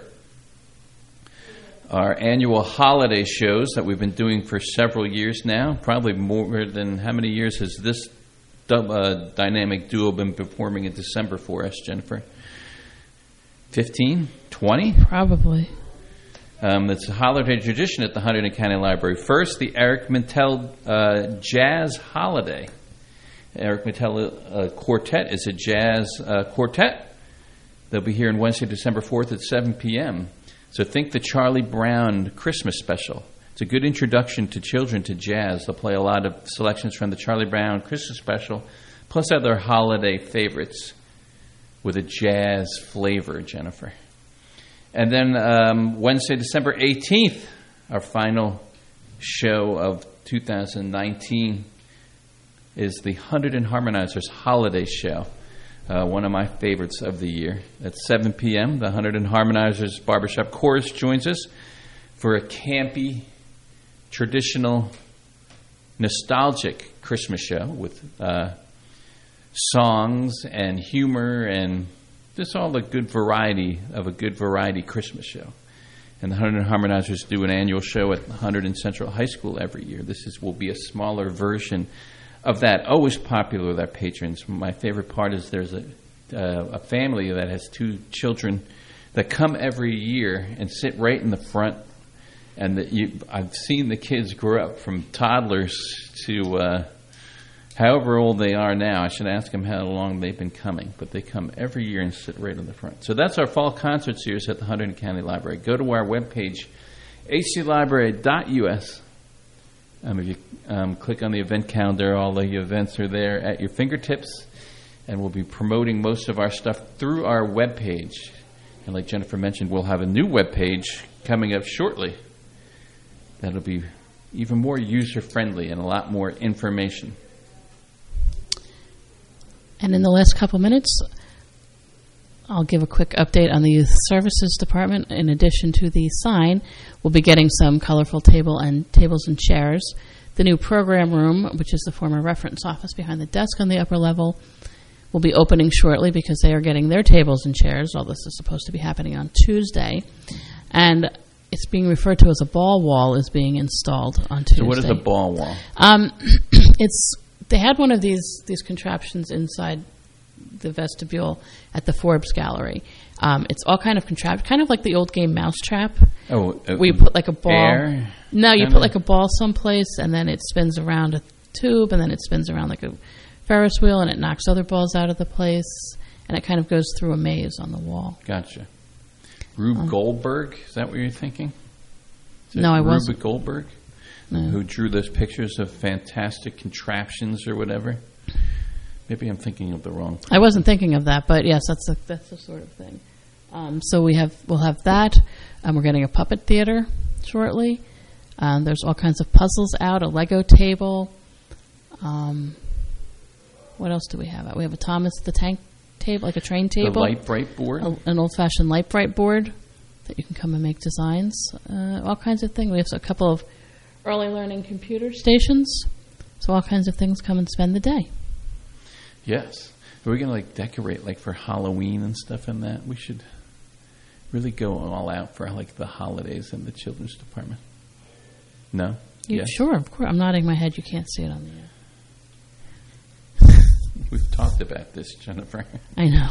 our annual holiday shows that we've been doing for several years now, probably more than how many years has this dynamic duo been performing in December for us, Jennifer? 15? 20? Probably. It's a holiday tradition at the Hunterdon County Library. First, the Eric Mintel Jazz Holiday. Eric Mintel Quartet is a jazz quartet. They'll be here on Wednesday, December 4th at 7 p.m. So think the Charlie Brown Christmas special. It's a good introduction to children to jazz. They'll play a lot of selections from the Charlie Brown Christmas special, plus other holiday favorites with a jazz flavor, Jennifer. And then Wednesday, December 18th, our final show of 2019 is the Hunterdon Harmonizers Holiday Show, one of my favorites of the year. At 7 p.m., the Hunterdon Harmonizers Barbershop Chorus joins us for a campy, traditional, nostalgic Christmas show with songs and humor and just all the good variety of a good variety Christmas show. And the Hunterdon Harmonizers do an annual show at Hunterdon Central High School every year. Will be a smaller version of that, always popular with our patrons. My favorite part is there's a family that has 2 children that come every year and sit right in the front. And I've seen the kids grow up from toddlers to however old they are now. I should ask them how long they've been coming, but they come every year and sit right in the front. So that's our fall concert series at the Hunterdon County Library. Go to our webpage, hclibrary.us. If you click on the event calendar, all the events are there at your fingertips, and we'll be promoting most of our stuff through our webpage. And like Jennifer mentioned, we'll have a new webpage coming up shortly that'll be even more user-friendly and a lot more information. And in the last couple minutes, I'll give a quick update on the Youth Services Department. In addition to the sign, we'll be getting some colorful tables and chairs. The new program room, which is the former reference office behind the desk on the upper level, will be opening shortly because they are getting their tables and chairs. All this is supposed to be happening on Tuesday. And it's being referred to as a ball wall is being installed on Tuesday. So what is a ball wall? They had one of these contraptions inside the vestibule at the Forbes Gallery. It's all kind of contrapted, kind of like the old game Mousetrap. Oh, where you put like a ball. Air? No, you put like a ball someplace, and then it spins around a tube, and then it spins around like a Ferris wheel, and it knocks other balls out of the place, and it kind of goes through a maze on the wall. Gotcha. Rube Goldberg, is that what you're thinking? No, I wasn't. Rube Goldberg, who drew those pictures of fantastic contraptions or whatever? Maybe I'm thinking of the wrong thing. I wasn't thinking of that, but yes, that's the sort of thing. So we'll have that. We're getting a puppet theater shortly. There's all kinds of puzzles out, a Lego table. What else do we have? We have a Thomas the Tank table, like a train table. The Light-Brite board? An old-fashioned Light-Brite board that you can come and make designs. All kinds of things. We have a couple of early learning computer stations. So all kinds of things. Come and spend the day. Yes. We're going to decorate for Halloween and stuff in that. We should really go all out for the holidays in the children's department. No? Yes. Sure, of course. I'm nodding my head. You can't see it on the air. We've talked about this, Jennifer. I know.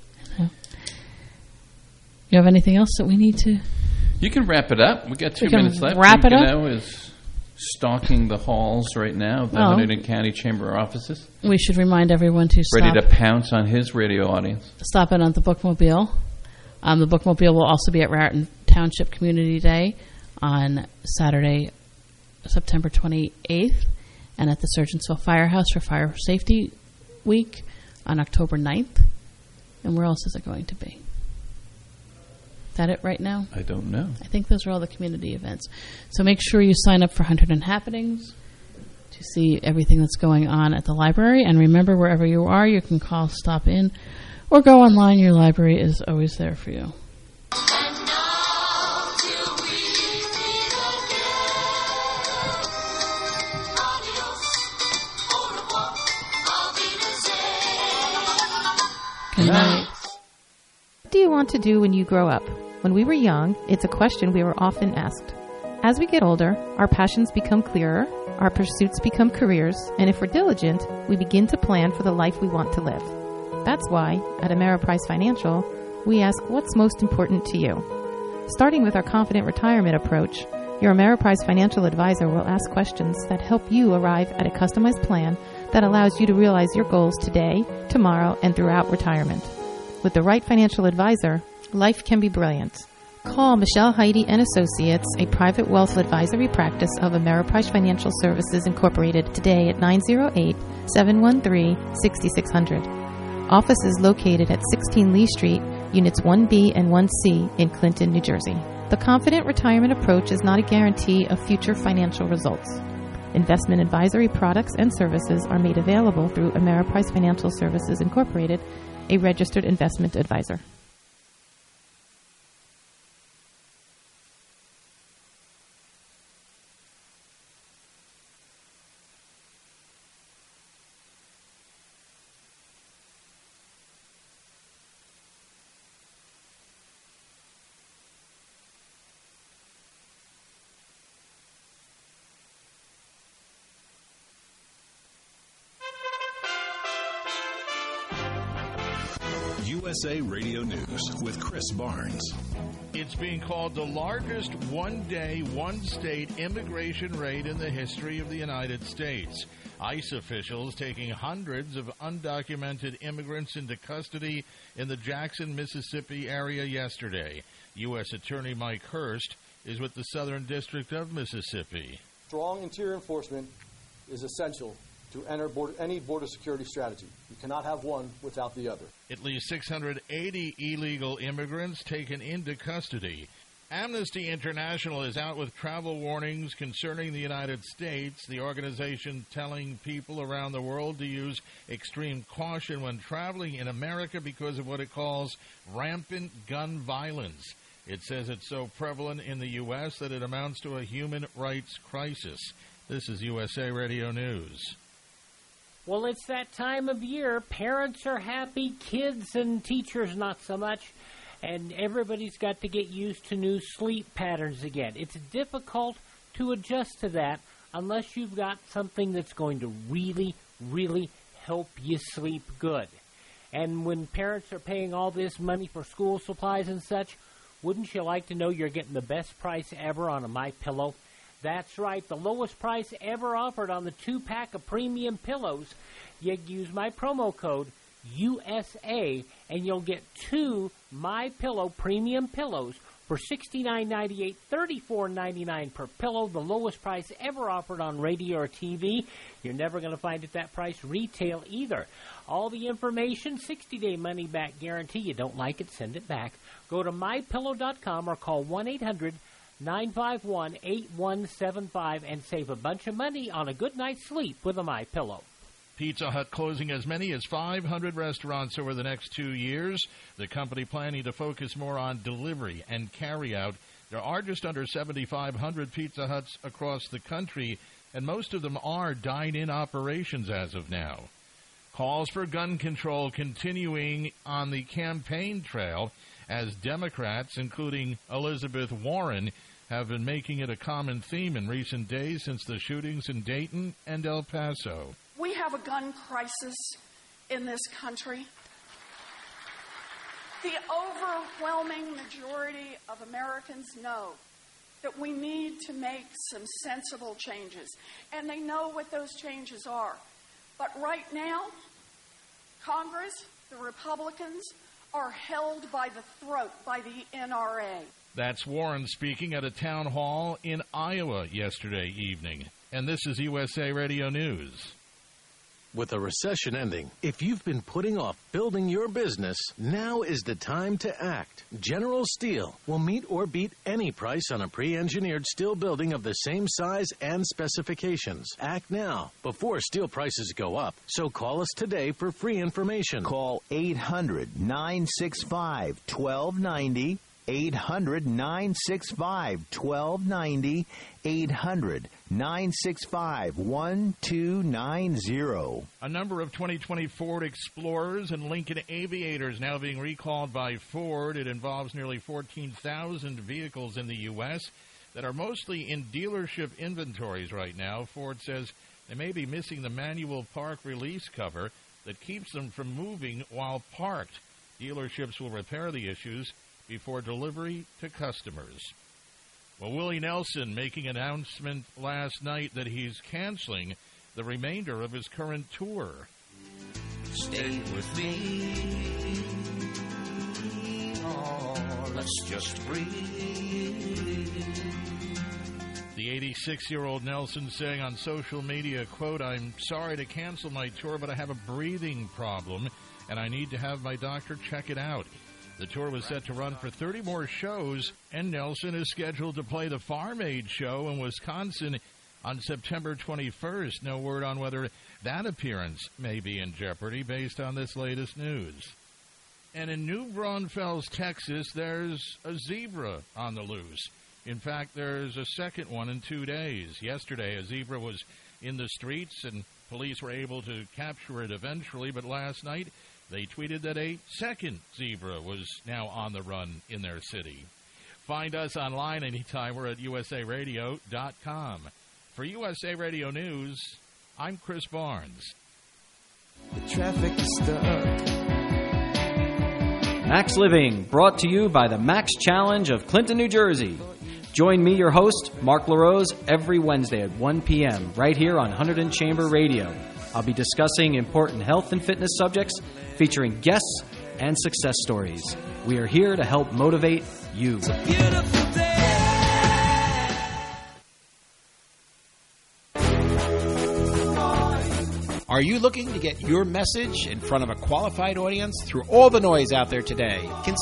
You have anything else that we need to? You can wrap it up. We got 2 minutes left. Wrap it up. Is stalking the halls right now of the Hunterdon County Chamber offices. We should remind everyone to ready to pounce on his radio audience. Stop in on the Bookmobile. The Bookmobile will also be at Raritan Township Community Day on Saturday, September 28th, and at the Surgeonsville Firehouse for Fire Safety Week on October 9th. And where else is it going to be? Is that it right now? I don't know. I think those are all the community events. So make sure you sign up for Hunterdon Happenings to see everything that's going on at the library. And remember, wherever you are, you can call, stop in, or go online. Your library is always there for you. Good night. What do you want to do when you grow up? When we were young, it's a question we were often asked. As we get older, our passions become clearer, our pursuits become careers, and if we're diligent, we begin to plan for the life we want to live. That's why, at Ameriprise Financial, we ask what's most important to you. Starting with our Confident Retirement approach, your Ameriprise Financial advisor will ask questions that help you arrive at a customized plan that allows you to realize your goals today, tomorrow, and throughout retirement. With the right financial advisor, life can be brilliant. Call Michelle Heidi and Associates, a private wealth advisory practice of Ameriprise Financial Services Incorporated, today at 908-713-6600. Office is located at 16 Lee Street, Units 1B and 1C in Clinton, New Jersey. The Confident Retirement approach is not a guarantee of future financial results. Investment advisory products and services are made available through Ameriprise Financial Services Incorporated, a registered investment advisor. USA Radio News with Chris Barnes. It's being called the largest one-day, one-state immigration raid in the history of the United States. ICE officials taking hundreds of undocumented immigrants into custody in the Jackson, Mississippi area yesterday. U.S. Attorney Mike Hurst is with the Southern District of Mississippi. Strong interior enforcement is essential to enter any border security strategy. You cannot have one without the other. At least 680 illegal immigrants taken into custody. Amnesty International is out with travel warnings concerning the United States, the organization telling people around the world to use extreme caution when traveling in America because of what it calls rampant gun violence. It says it's so prevalent in the U.S. that it amounts to a human rights crisis. This is USA Radio News. Well, it's that time of year. Parents are happy, kids and teachers not so much, and everybody's got to get used to new sleep patterns again. It's difficult to adjust to that unless you've got something that's going to really, really help you sleep good. And when parents are paying all this money for school supplies and such, wouldn't you like to know you're getting the best price ever on a MyPillow? That's right, the lowest price ever offered on the 2-pack of premium pillows. You use my promo code USA and you'll get 2 MyPillow premium pillows for $69.98, $34.99 per pillow, the lowest price ever offered on radio or TV. You're never going to find at that price retail either. All the information, 60-day money-back guarantee. You don't like it, send it back. Go to MyPillow.com or call 1-800-951-8175 and save a bunch of money on a good night's sleep with a MyPillow. Pizza Hut closing as many as 500 restaurants over the next 2 years. The company planning to focus more on delivery and carry-out. There are just under 7,500 Pizza Huts across the country, and most of them are dine-in operations as of now. Calls for gun control continuing on the campaign trail as Democrats, including Elizabeth Warren, have been making it a common theme in recent days since the shootings in Dayton and El Paso. We have a gun crisis in this country. The overwhelming majority of Americans know that we need to make some sensible changes, and they know what those changes are. But right now, Congress, the Republicans, are held by the throat by the NRA. That's Warren speaking at a town hall in Iowa yesterday evening. And this is USA Radio News. With a recession ending, if you've been putting off building your business, now is the time to act. General Steel will meet or beat any price on a pre-engineered steel building of the same size and specifications. Act now, before steel prices go up. So call us today for free information. Call 800-965-1290. 800-965-1290, 800-965-1290. A number of 2020 Ford Explorers and Lincoln Aviators now being recalled by Ford. It involves nearly 14,000 vehicles in the U.S. that are mostly in dealership inventories right now. Ford says they may be missing the manual park release cover that keeps them from moving while parked. Dealerships will repair the issues before delivery to customers. Well, Willie Nelson making an announcement last night that he's canceling the remainder of his current tour. Stay with me, oh, let's just breathe. The 86-year-old Nelson saying on social media, quote, "I'm sorry to cancel my tour, but I have a breathing problem, and I need to have my doctor check it out." The tour was set to run for 30 more shows, and Nelson is scheduled to play the Farm Aid show in Wisconsin on September 21st. No word on whether that appearance may be in jeopardy based on this latest news. And in New Braunfels, Texas, there's a zebra on the loose. In fact, there's a second one in 2 days. Yesterday, a zebra was in the streets, and police were able to capture it eventually, but last night they tweeted that a second zebra was now on the run in their city. Find us online anytime. We're at usaradio.com. For USA Radio News, I'm Chris Barnes. The traffic is stuck. Max Living, brought to you by the Max Challenge of Clinton, New Jersey. Join me, your host, Mark LaRose, every Wednesday at 1 p.m. right here on Hunterdon Chamber Radio. I'll be discussing important health and fitness subjects featuring guests and success stories. We are here to help motivate you. It's a beautiful day. Are you looking to get your message in front of a qualified audience through all the noise out there today? Consider